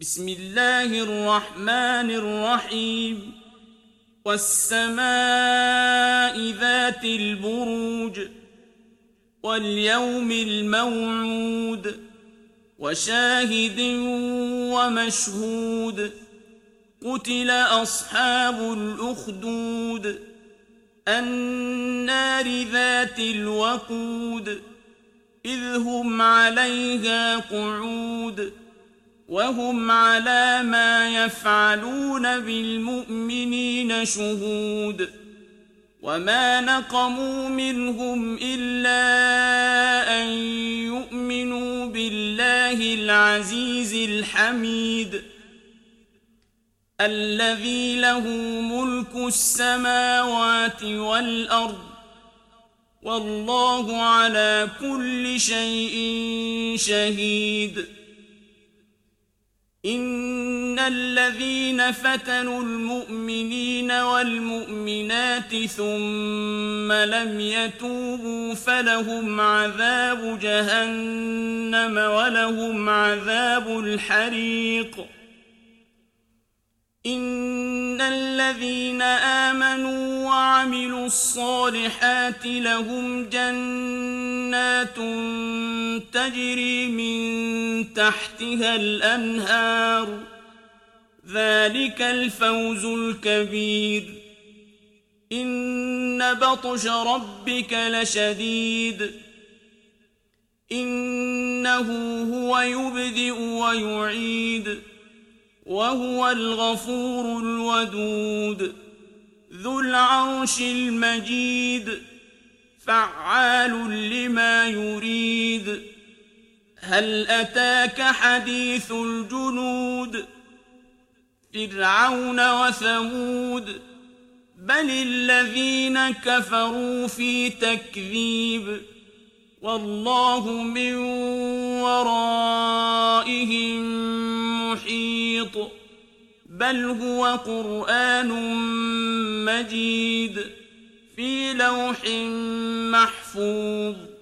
بسم الله الرحمن الرحيم والسماء ذات البروج واليوم الموعود وشاهد ومشهود قتل أصحاب الأخدود النار ذات الوقود إذ هم عليها قعود وهم على ما يفعلون بالمؤمنين شهود وما نقموا منهم إلا أن يؤمنوا بالله العزيز الحميد الذي له ملك السماوات والأرض والله على كل شيء شهيد إن الذين فتنوا المؤمنين والمؤمنات ثم لم يتوبوا فلهم عذاب جهنم ولهم عذاب الحريق إن الذين آمنوا وعملوا الصالحات لهم جنات تجري من تحتها الأنهار ذلك الفوز الكبير إن بطش ربك لشديد إنه هو يبدئ ويعيد وهو الغفور الودود ذو العرش المجيد فعال لما يريد هل أتاك حديث الجنود فرعون وثمود بل الذين كفروا في تكذيب والله من ورائهم محيط بل هو قرآن مجيد في لوح محفوظ